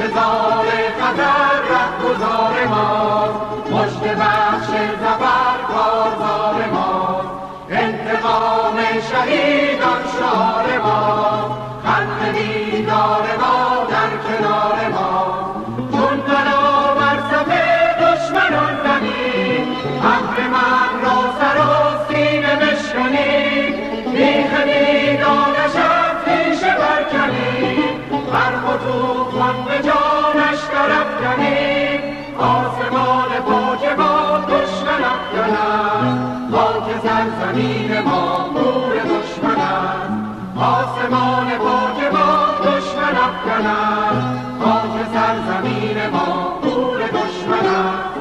انتظار خطر رهگذار ماست، مژده بخش ظفر کارزار ماست، انتقام شهیدان شعار ماست، خط دیدار ما در کنار ماست. چون بلا بر صف دشمنان زنیم، اهرمن را سر و سینه بشکنیم، بیخ دیدارش از پیشه برکنیم، برق و طوفان به جانش درافکنیم. آسمان پاک ما دشمن افکند، خاک سرزمین ما گور دشمن است. آسمان پاک ما دشمن افکند، خاک سرزمین ما گور دشمن است.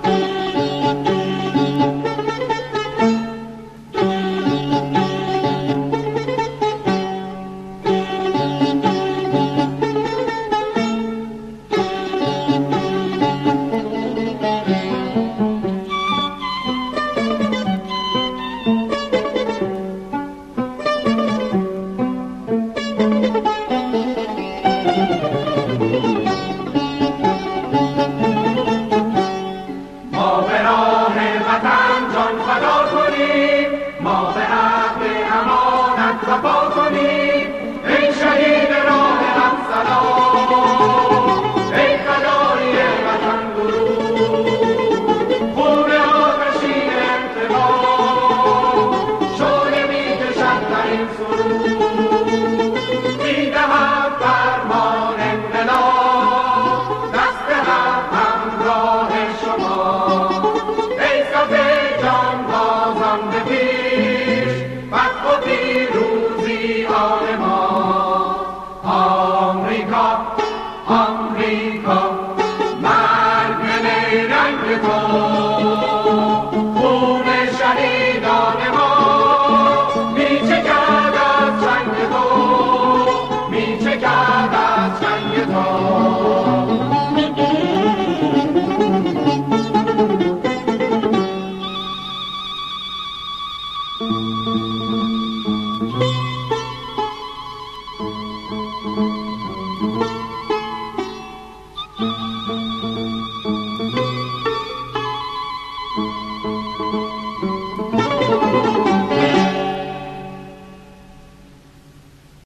ما به عهد امانت وفا کنیم، ای شهید راه حق سلام، ای فدای وطن درود، خون آتشین انتقام شعله می‌کشد در این